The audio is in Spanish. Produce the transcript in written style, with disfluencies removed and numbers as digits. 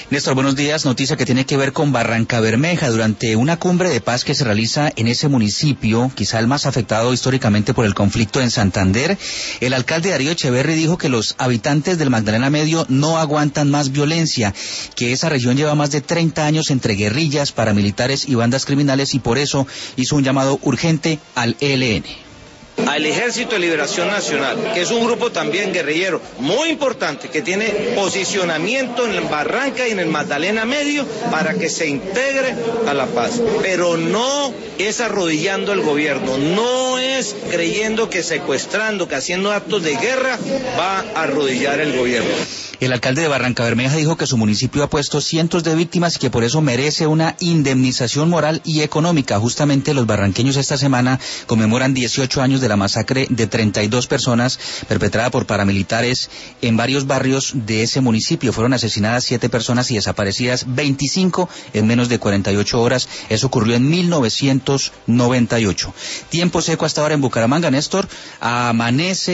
Néstor, buenos días. Noticia que tiene que ver con Barrancabermeja. Durante una cumbre de paz que se realiza en ese municipio, quizá el más afectado históricamente por el conflicto en Santander, el alcalde Darío Echeverri dijo que los habitantes del Magdalena Medio no aguantan más violencia, que esa región lleva más de 30 años entre guerrillas, paramilitares y bandas criminales, y por eso hizo un llamado urgente al ELN. Al Ejército de Liberación Nacional, que es un grupo también guerrillero muy importante, que tiene posicionamiento en el Barranca y en el Magdalena Medio para que se integre a la paz. Pero no es arrodillando al gobierno, no es creyendo que secuestrando, que haciendo actos de guerra va a arrodillar el gobierno. El alcalde de Barrancabermeja dijo que su municipio ha puesto cientos de víctimas y que por eso merece una indemnización moral y económica. Justamente los barranqueños esta semana conmemoran 18 años de la masacre de 32 personas perpetrada por paramilitares en varios barrios de ese municipio. Fueron asesinadas 7 personas y desaparecidas 25 en menos de 48 horas. Eso ocurrió en 1998. Tiempo seco hasta ahora en Bucaramanga, Néstor. Amanece